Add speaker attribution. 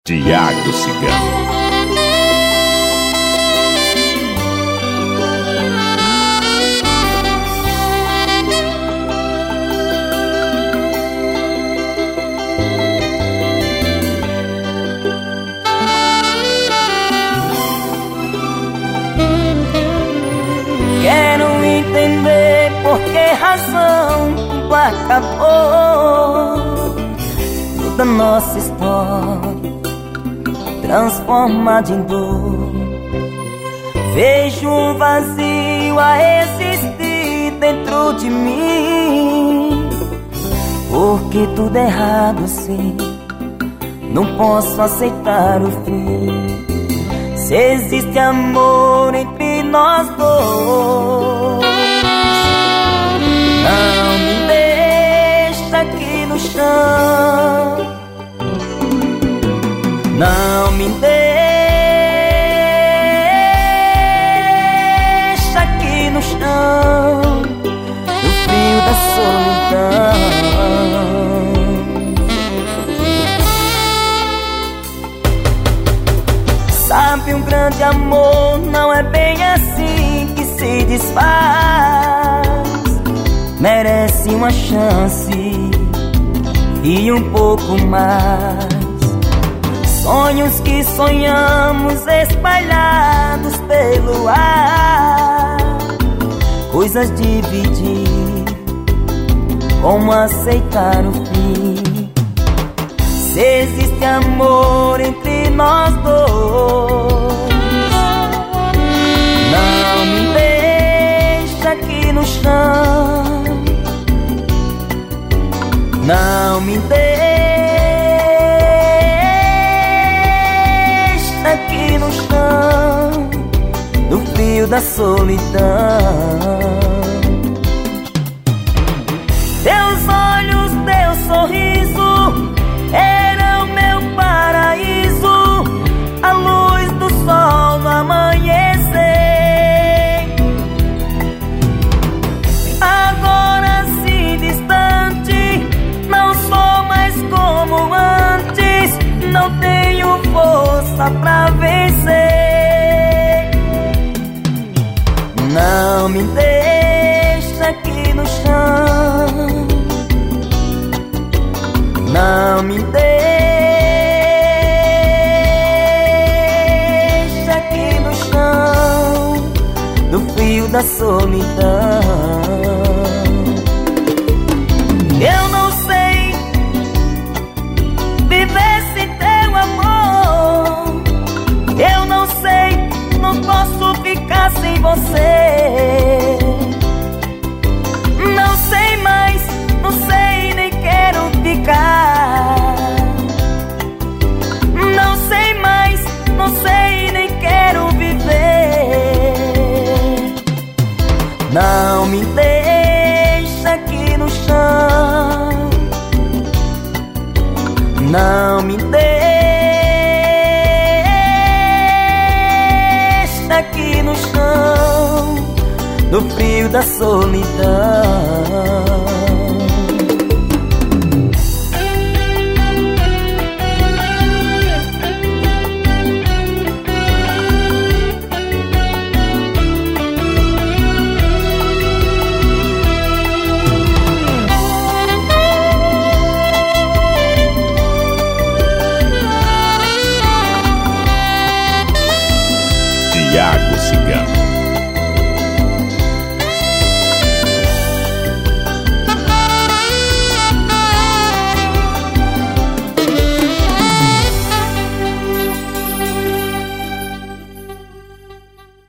Speaker 1: Tiago Cigano.
Speaker 2: Quero entender por que razão tudo acabou, toda nossa história transformada em dor. Vejo um vazio a existir dentro de mim, porque tudo é errado assim, não posso aceitar o fim. Se existe amor entre nós dois, não me deixa aqui no chão, não me deixa aqui no chão, no frio da solidão. Sabe, um grande amor não é bem assim que se desfaz. Merece uma chance e um pouco mais. Sonhos que sonhamos espalhados pelo ar, coisas dividir, como aceitar o fim. Se existe amor entre nós dois, não me deixa aqui no chão, não me deixa aqui no chão, no frio da solidão. Teus olhos, teu sorriso era o meu paraíso, a luz do sol no amanhecer. Agora assim distante, não sou mais como antes, não tenho força pra vencer. Não me deixa aqui no chão, não me deixa aqui no chão, no frio da solidão. Eu não sei viver sem teu amor, eu não sei, não posso ficar sem você. Não sei mais, não sei, nem quero ficar. Não sei mais, não sei, nem quero viver. Não me deixa aqui no chão, não me deixa aqui no chão, no frio da solidão.
Speaker 1: Tiago Cigano.